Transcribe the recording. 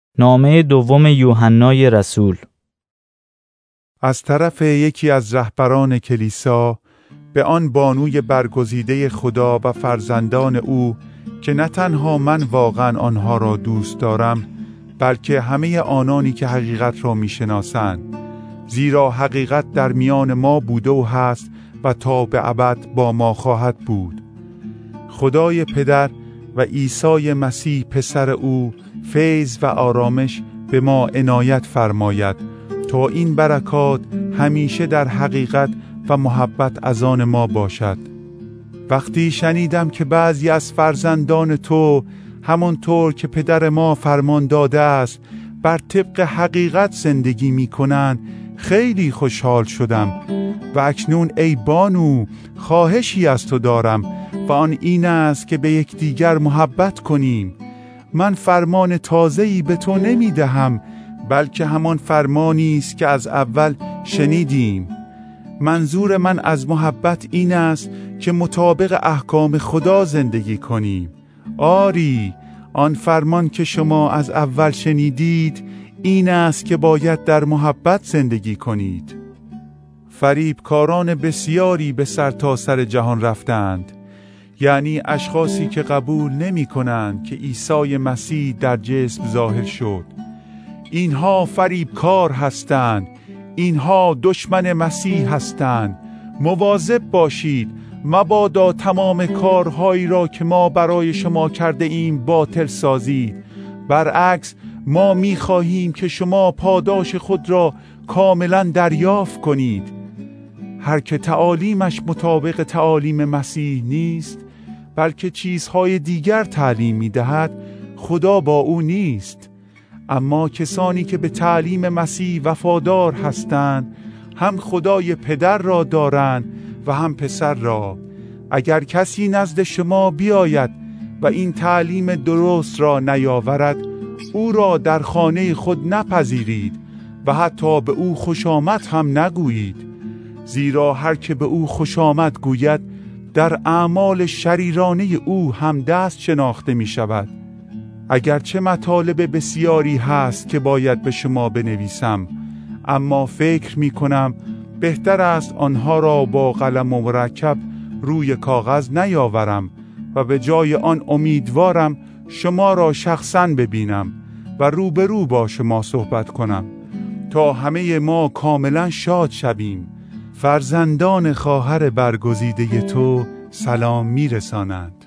نامه دوم یوحنای رسول. از طرف یکی از رهبران کلیسا به آن بانوی برگزیده خدا و فرزندان او که نه تنها من واقعا آنها را دوست دارم، بلکه همه آنانی که حقیقت را میشناسند، زیرا حقیقت در میان ما بوده و هست و تا به ابد با ما خواهد بود. خدای پدر و عیسی مسیح پسر او فیض و آرامش به ما عنایت فرماید تا این برکات همیشه در حقیقت و محبت از آن ما باشد. وقتی شنیدم که بعضی از فرزندان تو همانطور که پدر ما فرمان داده است بر طبق حقیقت زندگی می کنند، خیلی خوشحال شدم. و اکنون ای بانو، خواهشی از تو دارم و آن این است که به یکدیگر محبت کنیم. من فرمان تازه‌ای به تو نمی دهم، بلکه همان فرمانی است که از اول شنیدیم. منظور من از محبت این است که مطابق احکام خدا زندگی کنیم. آری، آن فرمان که شما از اول شنیدید این است که باید در محبت زندگی کنید. فریبکاران بسیاری به سرتاسر جهان رفتند، یعنی اشخاصی که قبول نمی کنند که عیسی مسیح در جسم ظاهر شد. اینها فریبکار هستند، اینها دشمن مسیح هستند. مواظب باشید مبادا تمام کارهایی را که ما برای شما کرده ایم باطل سازید. برعکس ما می خواهیم که شما پاداش خود را کاملا دریافت کنید. هر که تعالیمش مطابق تعالیم مسیح نیست، بلکه چیزهای دیگر تعلیم می دهد، خدا با او نیست. اما کسانی که به تعلیم مسیح وفادار هستند، هم خدای پدر را دارند و هم پسر را. اگر کسی نزد شما بیاید و این تعلیم درست را نیاورد، او را در خانه خود نپذیرید و حتی به او خوش آمد هم نگویید، زیرا هر که به او خوش آمد گوید در اعمال شریرانه او هم دست شناخته می شود. اگرچه مطالب بسیاری هست که باید به شما بنویسم، اما فکر می کنم بهتر است آنها را با قلم و مرکب روی کاغذ نیاورم و به جای آن امیدوارم شما را شخصاً ببینم و روبرو با شما صحبت کنم تا همه ما کاملا شاد شویم. فرزندان خواهر برگزیده تو سلام می رسانند.